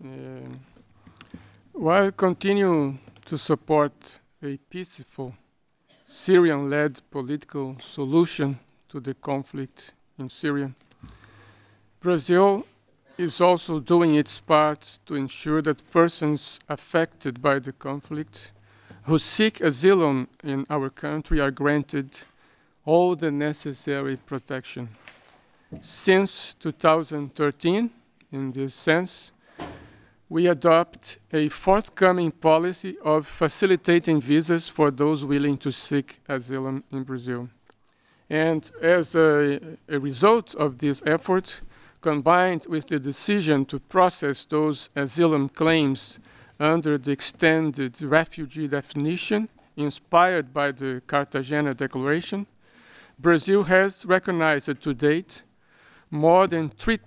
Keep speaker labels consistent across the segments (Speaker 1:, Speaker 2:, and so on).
Speaker 1: Um, while continue to support a peaceful Syrian-led political solution to the conflict in Syria, Brazil is also doing its part to ensure that persons affected by the conflict who seek asylum in our country are granted all the necessary protection. Since 2013, in this sense, we adopt a forthcoming policy of facilitating visas for those willing to seek asylum in Brazil. And as a result of this effort, combined with the decision to process those asylum claims under the extended refugee definition inspired by the Cartagena Declaration, Brazil has recognized to date more than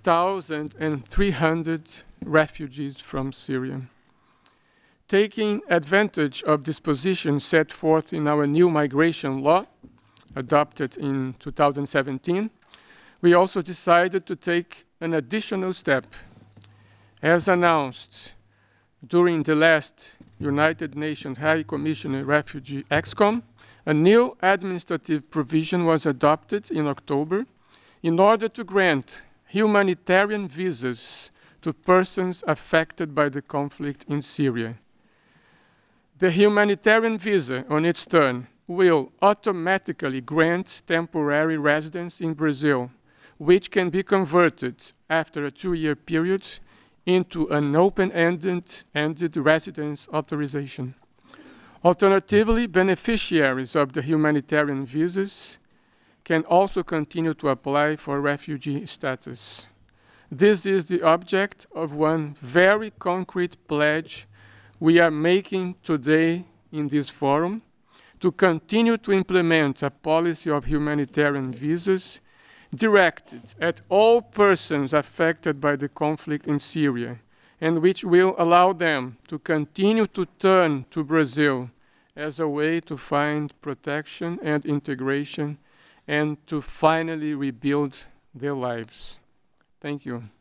Speaker 1: 3,300 refugees from Syria. Taking advantage of this position set forth in our new migration law, adopted in 2017, we also decided to take an additional step. As announced during the last United Nations High Commissioner Refugee EXCOM, a new administrative provision was adopted in October in order to grant humanitarian visas to persons affected by the conflict in Syria. The humanitarian visa, on its turn, will automatically grant temporary residence in Brazil, which can be converted after a 2-year period into an open-ended residence authorization. Alternatively, beneficiaries of the humanitarian visas can also continue to apply for refugee status. This is the object of one very concrete pledge we are making today in this forum to continue to implement a policy of humanitarian visas directed at all persons affected by the conflict in Syria, and which will allow them to continue to turn to Brazil as a way to find protection and integration and to finally rebuild their lives. Thank you.